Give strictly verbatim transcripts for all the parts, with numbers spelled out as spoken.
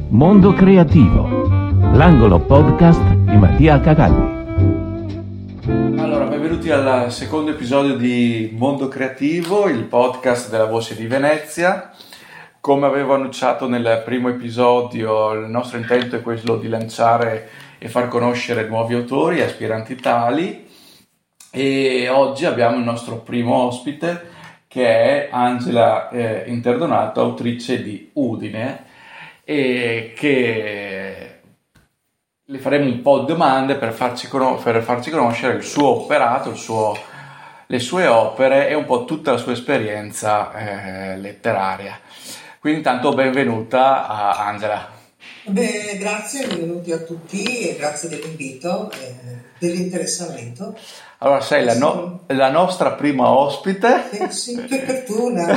Mondo Creativo, l'angolo podcast di Mattia Cagalli. Allora, benvenuti al secondo episodio di Mondo Creativo, il podcast della Voce di Venezia. Come avevo annunciato nel primo episodio, il nostro intento è quello di lanciare e far conoscere nuovi autori e aspiranti tali. E oggi abbiamo il nostro primo ospite, che è Angela eh, Interdonato, autrice di Udine, e che le faremo un po' di domande per farci, con- per farci conoscere il suo operato, il suo, le sue opere e un po' tutta la sua esperienza eh, letteraria. Quindi intanto benvenuta a Angela. Beh, grazie, benvenuti a tutti e grazie dell'invito e dell'interessamento. Allora, sei la, no- la nostra prima ospite. Eh, sì, che fortuna!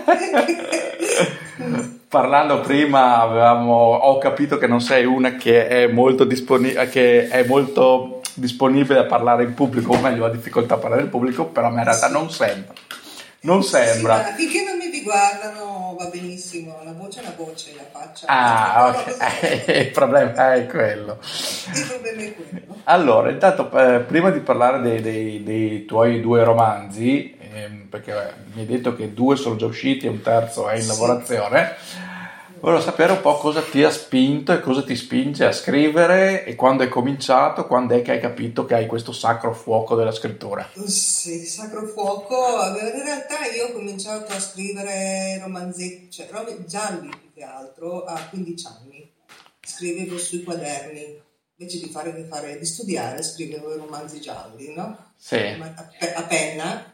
Parlando prima avevamo, ho capito che non sei una che è molto, disponi- che è molto disponibile a parlare in pubblico, o meglio ha difficoltà a parlare in pubblico, però a me in realtà non sembra. Non sembra. Sì, finché non mi riguardano va benissimo, la voce è una voce, la faccia. Ah, ok, il problema è quello. Il problema è quello. Allora, intanto eh, prima di parlare dei, dei, dei tuoi due romanzi, ehm, perché eh, mi hai detto che due sono già usciti e un terzo è in Sì. lavorazione, volevo sapere un po' cosa ti ha spinto e cosa ti spinge a scrivere e quando hai cominciato, quando è che hai capito che hai questo sacro fuoco della scrittura. Sì, Sacro Fuoco. In realtà io ho cominciato a scrivere romanzetti, cioè romanzi gialli più che altro, a quindici anni. Scrivevo sui quaderni, invece di fare, di fare di studiare, scrivevo i romanzi gialli, no? Sì. A, pe- a penna.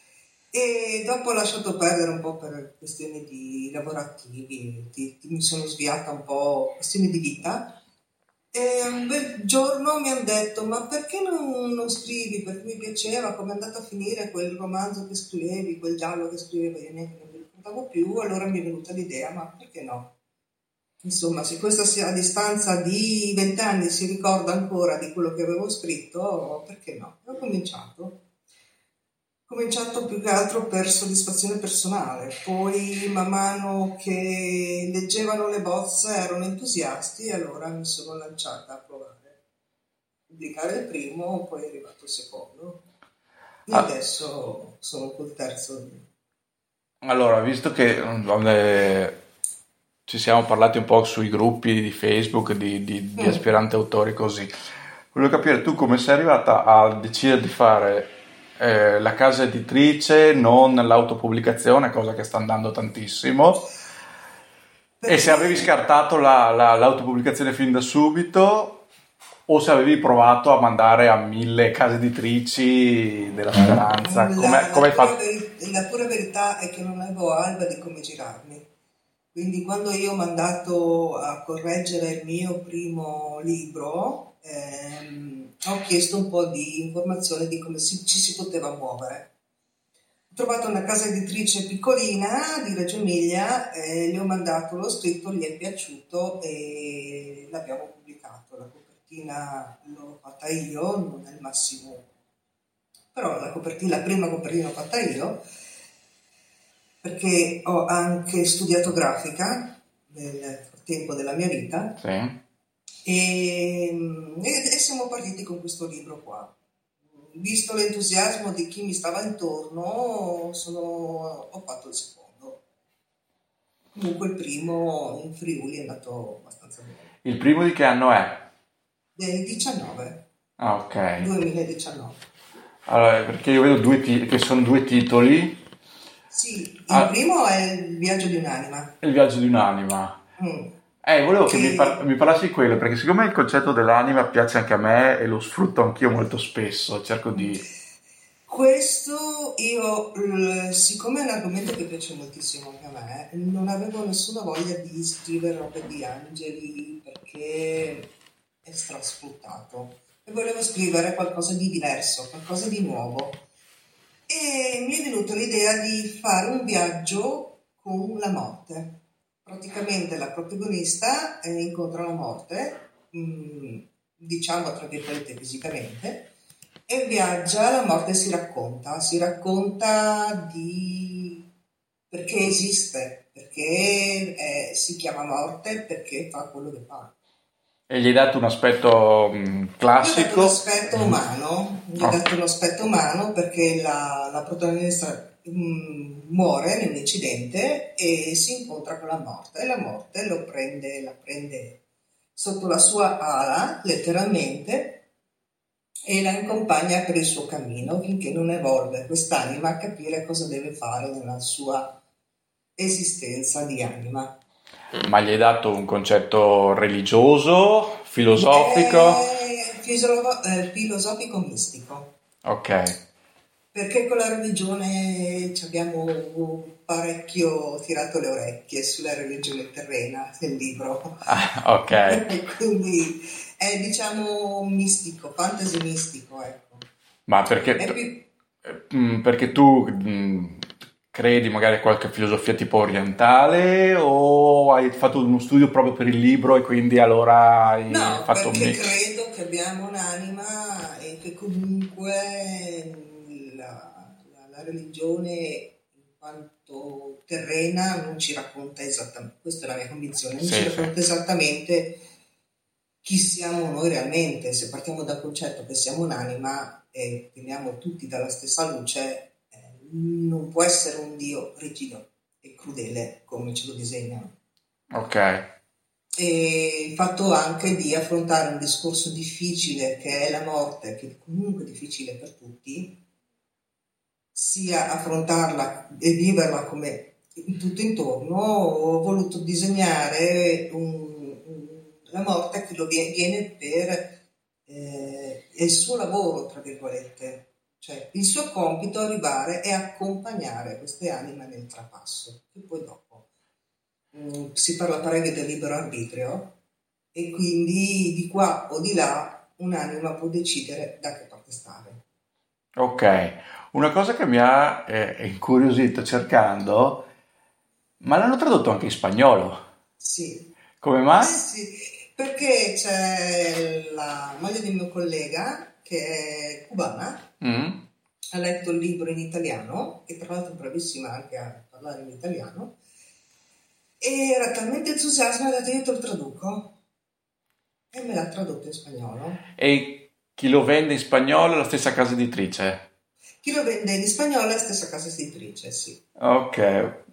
E dopo ho lasciato perdere un po' per questioni di lavorativi, ti- ti- mi sono sviata un po' questioni di vita. E un bel giorno mi hanno detto: ma perché non, non scrivi? Perché mi piaceva come è andato a finire quel romanzo che scrivevi, quel giallo che scrivevi, e niente, non mi ricordavo più. Allora mi è venuta l'idea: ma perché no? Insomma, se questa sia a distanza di vent'anni si ricorda ancora di quello che avevo scritto, perché no? E ho cominciato. Ho cominciato più che altro per soddisfazione personale, poi man mano che leggevano le bozze erano entusiasti e allora mi sono lanciata a provare. Pubblicare il primo, poi è arrivato il secondo e Ah. adesso sono col terzo. Allora, visto che eh, ci siamo parlati un po' sui gruppi di Facebook di, di, di Mm. aspiranti autori così, voglio capire tu come sei arrivata a decidere di fare eh, la casa editrice, non l'autopubblicazione, cosa che sta andando tantissimo, e se avevi scartato la, la- l'autopubblicazione fin da subito o se avevi provato a mandare a mille case editrici della speranza. La, Come, la come hai pura fatto? veri- la pura verità è che non avevo alba di come girarmi. Quindi quando io ho mandato a correggere il mio primo libro, ehm, ho chiesto un po' di informazione di come si- ci si poteva muovere. Ho trovato una casa editrice piccolina di Reggio Emilia, eh, gli ho mandato lo scritto, gli è piaciuto e l'abbiamo pubblicato. La copertina l'ho fatta io, non è il massimo, però la copertina, la prima copertina l'ho fatta io, perché ho anche studiato grafica nel tempo della mia vita Sì. e, e- e siamo partiti con questo libro qua. Visto l'entusiasmo di chi mi stava intorno, sono, ho fatto il secondo. Comunque il primo in Friuli è andato abbastanza bene. Il primo di che anno è? Del diciannove, Ah, ok. duemiladiciannove. Allora, perché io vedo due ti- che sono due titoli. Sì, il Ah. primo è Il viaggio di un'anima. Il viaggio di un'anima. Mm. Eh, volevo che Che- mi, par- mi parlassi di quello, perché siccome il concetto dell'anima piace anche a me e lo sfrutto anch'io molto spesso, cerco di... Questo io, l- siccome è un argomento che piace moltissimo anche a me, non avevo nessuna voglia di scrivere robe di angeli perché è strasfruttato e volevo scrivere qualcosa di diverso, qualcosa di nuovo. E mi è venuta l'idea di fare un viaggio con la morte. Praticamente la protagonista eh, incontra la morte, mh, diciamo tra virgolette fisicamente, e viaggia, la morte si racconta, si racconta di perché esiste, perché eh, si chiama morte perché fa quello che fa. E gli hai dato un aspetto mh, classico? Gli ho dato un aspetto umano, gli ho Oh. dato un aspetto umano perché la, la protagonista mh, muore in un incidente e si incontra con la morte, e la morte lo prende, la prende sotto la sua ala, letteralmente, e la accompagna per il suo cammino finché non evolve quest'anima a capire cosa deve fare nella sua esistenza di anima. Ma gli hai dato un concetto religioso, filosofico? È filosofo- eh, filosofico mistico, Ok. perché con la religione ci abbiamo parecchio tirato le orecchie sulla religione terrena nel libro. Ah, ok. Quindi è, diciamo, mistico, fantasy mistico, ecco. Ma perché, È tu- più... eh, mh, perché tu mh, credi magari a qualche filosofia tipo orientale o hai fatto uno studio proprio per il libro e quindi allora hai No, fatto un perché mix? credo che abbiamo un'anima e che comunque la, la- la religione in quanto terrena non ci racconta esattamente, questa è la mia convinzione, non Sì, ci sì. racconta esattamente chi siamo noi realmente. Se partiamo dal concetto che siamo un'anima e veniamo tutti dalla stessa luce, eh, non può essere un Dio rigido e crudele come ce lo disegnano. Ok. E il fatto anche di affrontare un discorso difficile che è la morte, che è comunque difficile per tutti, sia affrontarla e viverla come in tutto intorno. Ho voluto disegnare un, un- la morte che lo vie- viene per eh, è il suo lavoro, tra virgolette, cioè il suo compito arrivare e accompagnare queste anime nel trapasso, e poi dopo mm, si parla parecchio del libero arbitrio e quindi di qua o di là un'anima può decidere da che parte stare. Ok. Una cosa che mi ha eh, incuriosito cercando, ma l'hanno tradotto anche in spagnolo. Sì, Come mai? sì, perché c'è la moglie di mio collega che è cubana, Mm? ha letto il libro in italiano e tra l'altro è bravissima anche a parlare in italiano, e era talmente entusiasma che ha detto io te lo traduco e me l'ha tradotto in spagnolo. E chi lo vende in spagnolo è la stessa casa editrice? Chi lo vende in spagnolo è la stessa casa editrice, sì. Ok.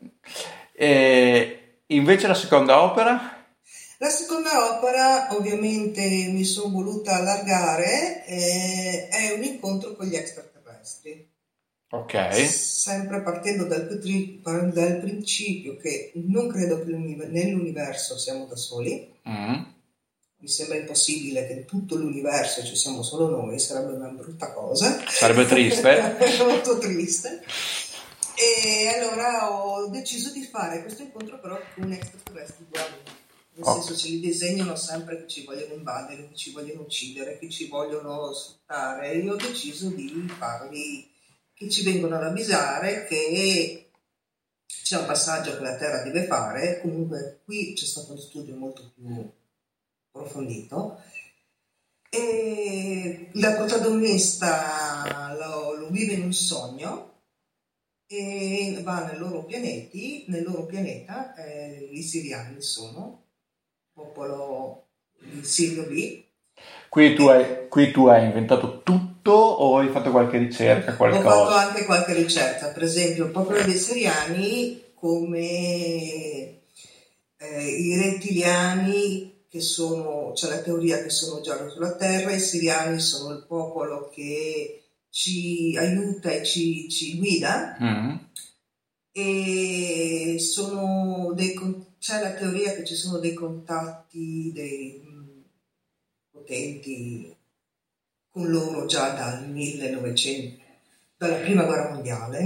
E invece la seconda opera? La seconda opera, ovviamente mi sono voluta allargare, eh, è un incontro con gli extraterrestri. Ok. Sempre partendo dal, petri- dal principio che non credo che nell'universo siamo da soli. Mm. Mi sembra impossibile che in tutto l'universo ci siamo solo noi, sarebbe una brutta cosa. Sarebbe triste. Molto triste. E allora ho deciso di fare questo incontro però con un extraterrestre uguale. Nel Oh. senso, ce li disegnano sempre che ci vogliono invadere, che ci vogliono uccidere, che ci vogliono sfruttare. Io ho deciso di farli, che ci vengono ad avvisare che c'è un passaggio che la Terra deve fare. Comunque qui c'è stato uno studio molto più approfondito e la protagonista lo, lo vive in un sogno e va nel loro pianeti, nel loro pianeta, eh, i siriani sono popolo di Sirio B. Qui tu, hai, qui tu hai inventato tutto o hai fatto qualche ricerca, Ho fatto qualcosa? anche qualche ricerca, per esempio il popolo dei siriani come eh, i rettiliani, che sono, c'è la teoria che sono già sulla Terra. I siriani sono il popolo che ci aiuta e ci, ci guida, Mm. e sono dei, con- c'è la teoria che ci sono dei contatti dei mh, potenti con loro già dal millenovecento, dalla prima guerra mondiale,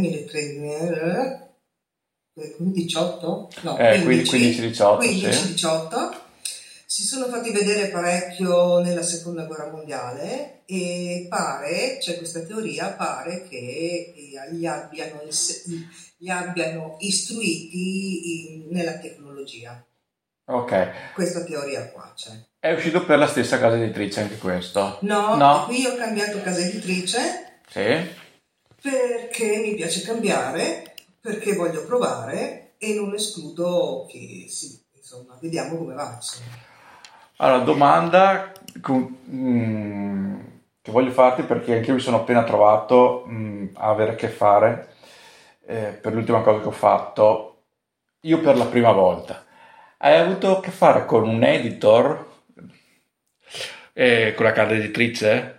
milletrecentodiciotto? No, Eh, quindici, quindici diciotto, quindici sì. diciotto. Si sono fatti vedere parecchio nella seconda guerra mondiale e pare, c'è questa teoria, pare che eh, li abbiano, is- li abbiano istruiti in- nella tecnologia. Ok. Questa teoria qua c'è. È uscito per la stessa casa editrice anche questo? No, No? qui ho cambiato casa editrice Sì? perché mi piace cambiare, perché voglio provare e non escludo che sì, insomma, vediamo come va. Insomma. Allora, domanda con- mm, che voglio farti perché anche io mi sono appena trovato mm, a avere a che fare eh, per l'ultima cosa che ho fatto, io per la prima volta. Hai avuto a che fare con un editor, eh, con la casa editrice?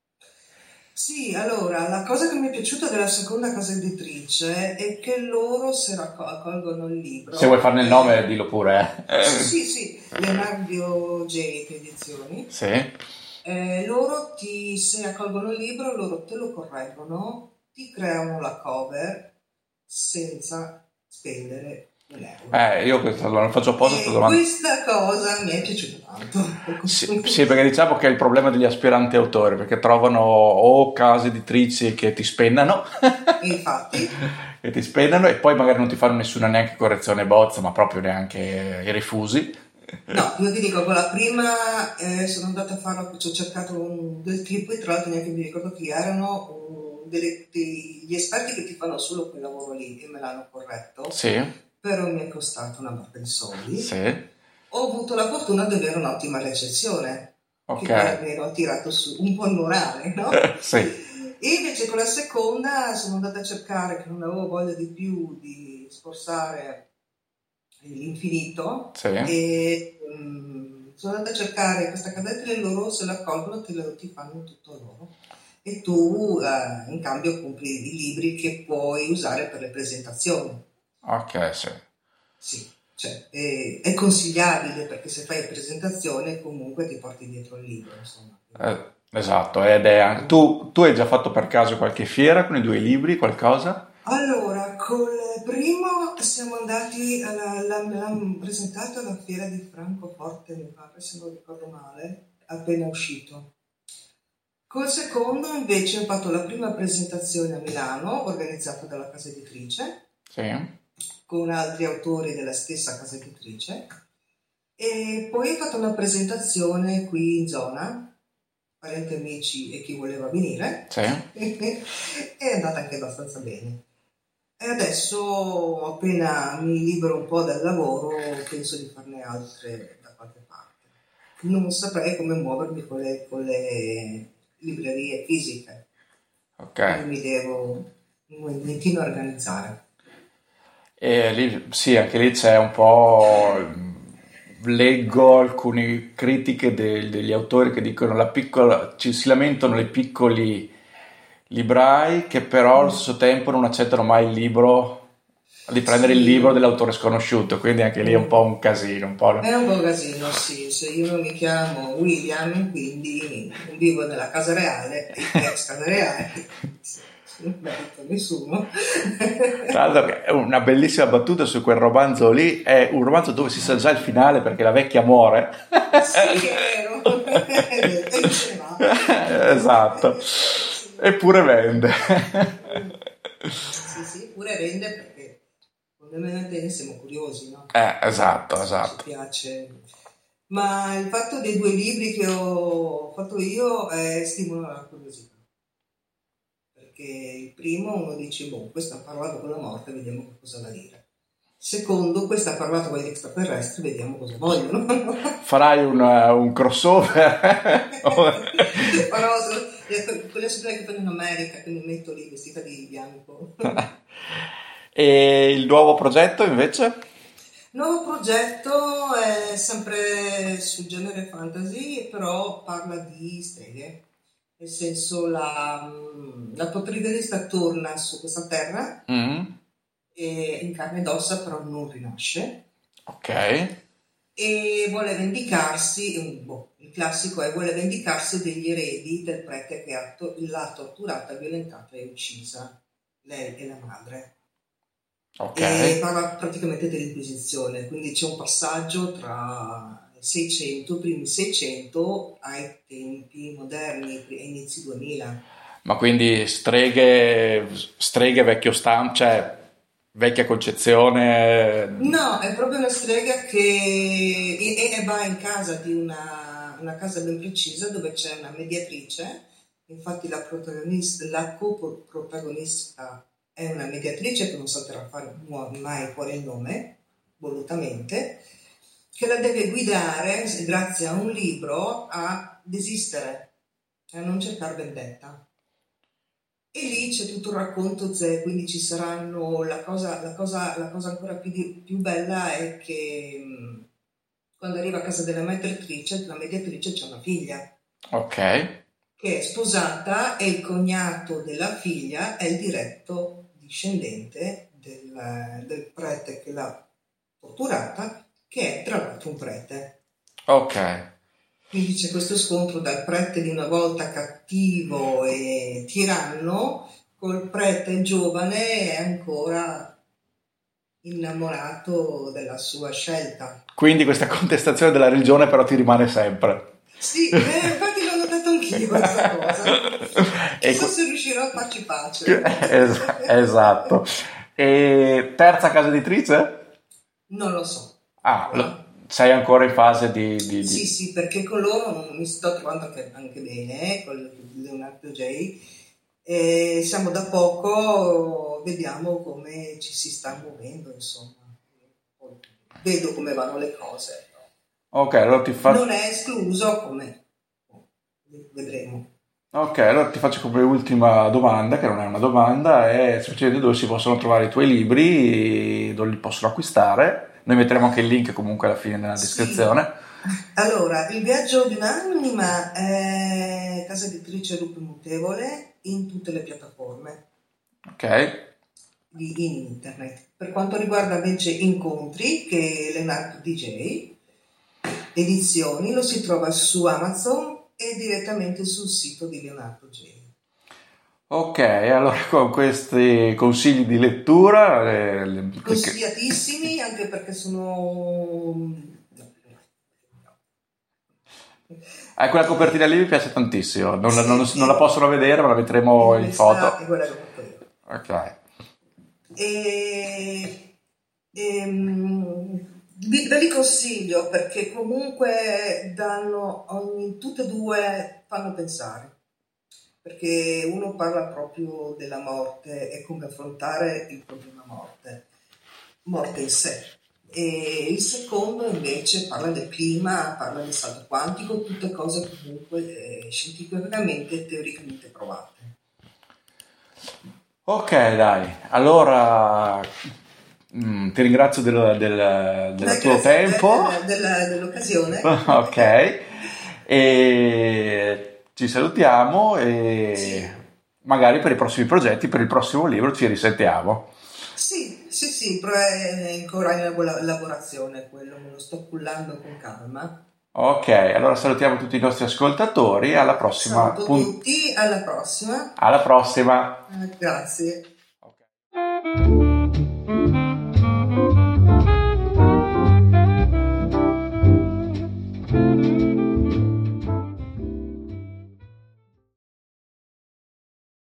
Sì, allora, la cosa che mi è piaciuta della seconda casa editrice è che loro se raccolgono il Se vuoi libro. farne il nome, dillo pure. eh. Sì, sì, sì, Leonardo Gate Edizioni. Sì, Eh, loro ti, se raccolgono il libro, loro te lo correggono, ti creano la cover senza spendere un euro. eh, io questo non faccio apposta questa E domanda. questa cosa mi è piaciuta tanto. Sì, sì, perché diciamo che è il problema degli aspiranti autori, perché trovano o case editrici che ti spennano, Infatti, che ti spennano e poi magari non ti fanno nessuna neanche correzione bozza, ma proprio neanche i refusi. no, io ti dico, con la prima eh, sono andata a farlo, ci ho cercato un, due tipi, tra l'altro neanche mi ricordo chi erano, un- delle- degli esperti che ti fanno solo quel lavoro lì e me l'hanno corretto, Sì, però mi è costato una barca di soldi. sì, Ho avuto la fortuna di avere un'ottima recensione, che ok, poi almeno ha tirato su un po' il morale, no? sì, E invece con la seconda sono andata a cercare, che non avevo voglia di più di sforzare l'infinito, sì. e mm, sono andata a cercare questa casetta e loro se la accolgono te lo ti fanno tutto loro. E tu eh, in cambio compri i libri che puoi usare per le presentazioni. Ok, sì. Sì, cioè, è, è consigliabile perché se fai presentazione comunque ti porti dietro il libro, insomma. Eh, esatto, ed è... Tu, tu hai già fatto per caso qualche fiera con i due libri, qualcosa? Allora, col primo siamo andati, alla, l'hanno presentato alla fiera di Francoforte, mi pare, se non ricordo male, appena uscito. Col secondo invece ho fatto la prima presentazione a Milano, organizzata dalla casa editrice, Sì, con altri autori della stessa casa editrice, e poi ho fatto una presentazione qui in zona, parenti amici e chi voleva venire, sì. è andata anche abbastanza bene. E adesso, appena mi libero un po' dal lavoro, penso di farne altre da qualche parte. Non saprei come muovermi con le, con le librerie fisiche, Ok. quindi mi devo un momentino organizzare. E lì, sì, anche lì c'è un po'. Leggo alcune critiche de- degli autori che dicono la piccola, ci si lamentano dei piccoli librai che però allo stesso tempo non accettano mai il libro, di prendere il libro Sì. dell'autore sconosciuto, quindi anche lì è un po' un casino, un po'. È un po' casino, sì, se io non mi chiamo William, quindi vivo nella casa reale, ex casa reale, non merito nessuno. Tra l'altro è una bellissima battuta su quel romanzo lì, è un romanzo dove si sa già il finale perché la vecchia muore. Sì, è vero, e se ne va. Esatto, eppure vende. Sì, sì, pure vende perché fondamentalmente siamo curiosi, no? Eh, esatto, Ci esatto. piace. Ma il fatto dei due libri che ho fatto io eh, stimola la curiosità. Perché il primo uno dice, boh, questo ha parlato con la morte, vediamo che cosa va a dire. Secondo, questo ha parlato con gli extraterrestri, vediamo cosa vogliono. Farai un, un crossover? Farò quelle sorelle che fanno in America, che mi metto lì vestita di bianco. E il nuovo progetto invece? Nuovo progetto è sempre sul genere fantasy, però parla di streghe. Nel senso, la, la protagonista torna su questa terra Mm, e in carne ed ossa, però non rinasce. ok, E vuole vendicarsi, boh, il classico è vuole vendicarsi degli eredi del prete che ha to- l'ha torturata, violentata e uccisa, lei e la madre. ok. E parla praticamente dell'Inquisizione, quindi c'è un passaggio tra seicento, i primi seicento ai tempi moderni, a inizi duemila. Ma quindi streghe, streghe vecchio stampo, cioè vecchia concezione. No, è proprio una strega che e, e va in casa di una, una casa ben precisa dove c'è una mediatrice, infatti la protagonista, la coprotagonista è una mediatrice che non salterà fare mai fuori il nome, volutamente, che la deve guidare, grazie a un libro, a desistere, a non cercare vendetta. E lì c'è tutto il racconto, quindi ci saranno, la cosa, la cosa, la cosa ancora più, più bella è che mh, quando arriva a casa della mediatrice, la mediatrice c'è una figlia. Ok. Che è sposata e il cognato della figlia è il diretto discendente del, del prete che l'ha torturata, che è tra l'altro un prete. Ok. Quindi c'è questo scontro dal prete di una volta cattivo e tiranno col prete giovane e ancora innamorato della sua scelta. Quindi questa contestazione della religione però ti rimane sempre. Sì, eh, infatti l'ho notato anch'io questa cosa. Chissà se riuscirò a farci pace. Es- esatto. E terza casa editrice? Non lo so. Ah, lo, sei ancora in fase di, di, di... Sì, sì, perché con loro mi sto trovando anche, anche bene, con Leonardo J. E siamo da poco, vediamo come ci si sta muovendo, insomma. Vedo come vanno le cose. Ok, allora ti faccio... Non è escluso come... Vedremo. Ok, allora ti faccio come ultima domanda, che non è una domanda, è semplicemente dove si possono trovare i tuoi libri, dove li possono acquistare. Noi metteremo anche il link comunque alla fine nella descrizione. Sì. Allora, Il viaggio di un'anima è casa editrice Lupo Mutevole in tutte le piattaforme. Ok. Di, in internet. Per quanto riguarda invece Incontri, che è Leonardo D J, edizioni, lo si trova su Amazon e direttamente sul sito di Leonardo J. Ok, allora con questi consigli di lettura eh, consigliatissimi, anche perché sono eh, quella copertina lì mi piace tantissimo, non, sì, non, sì. non la possono vedere ma la metteremo in foto. Ok. E, e, ve li consiglio perché comunque danno ogni, tutte e due fanno pensare, perché uno parla proprio della morte e come affrontare il problema morte morte in sé, e il secondo invece parla del clima, parla del salto quantico, tutte cose comunque eh, scientificamente e teoricamente provate. Ok, dai, allora mh, ti ringrazio del, del, del tuo tempo, della, della, dell'occasione. Ok, e ci salutiamo e sì. Magari per i prossimi progetti, per il prossimo libro ci risentiamo. Sì, sì, sì, però è ancora in lavorazione quello, me lo sto cullando con calma. Ok, allora salutiamo tutti i nostri ascoltatori, alla prossima. Saluto punt- tutti, alla prossima. Alla prossima. Eh, grazie. Okay.